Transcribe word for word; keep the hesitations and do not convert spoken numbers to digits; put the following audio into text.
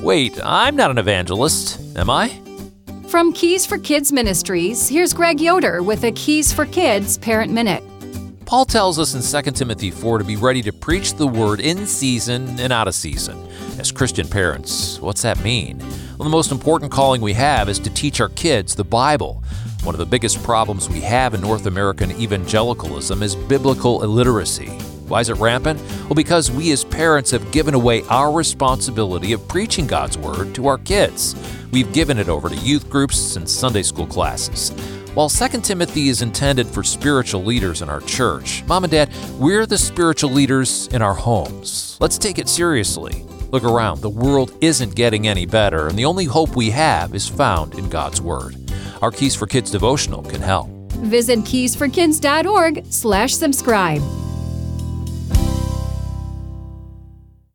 Wait, I'm not an evangelist, am I? From Keys for Kids Ministries, here's Greg Yoder with a Keys for Kids Parent Minute. Paul tells us in Second Timothy four to be ready to preach the word in season and out of season. As Christian parents, what's that mean? Well, the most important calling we have is to teach our kids the Bible. One of the biggest problems we have in North American evangelicalism is biblical illiteracy. Why is it rampant? Well, because we as parents have given away our responsibility of preaching God's Word to our kids. We've given it over to youth groups and Sunday school classes. While Second Timothy is intended for spiritual leaders in our church, Mom and Dad, we're the spiritual leaders in our homes. Let's take it seriously. Look around. The world isn't getting any better, and the only hope we have is found in God's Word. Our Keys for Kids devotional can help. Visit keys for kids dot org slash subscribe.